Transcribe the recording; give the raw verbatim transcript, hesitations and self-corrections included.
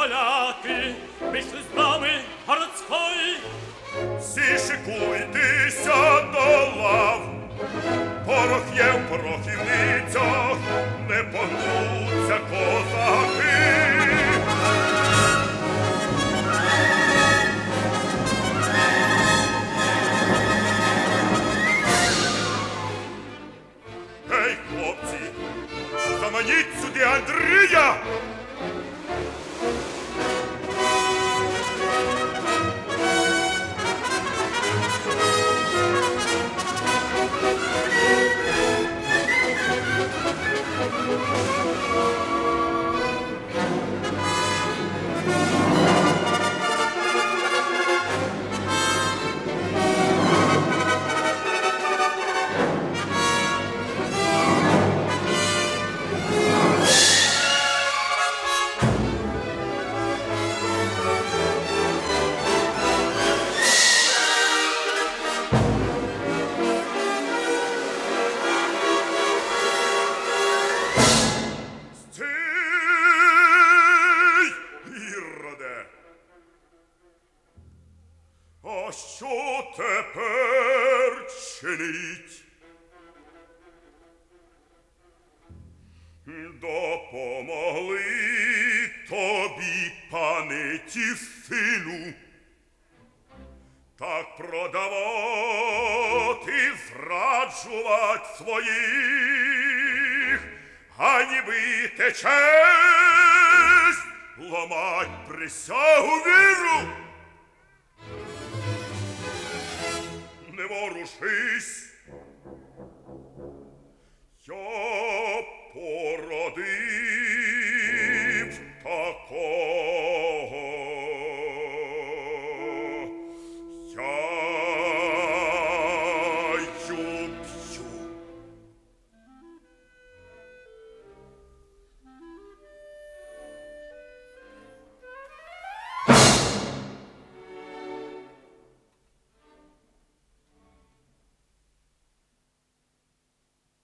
поляки прийшли з брами городської. Всі шикуйтеся до лав, порох є в порохівницях, не погнуться козаки. Гей, хлопці, заманіть сюди Андрія! А що тепер чинить? Допомогли тобі, пане, ті сину, так продавати, зраджувати своїх, ганьбити честь, ламать присягу віру. Не ворушись,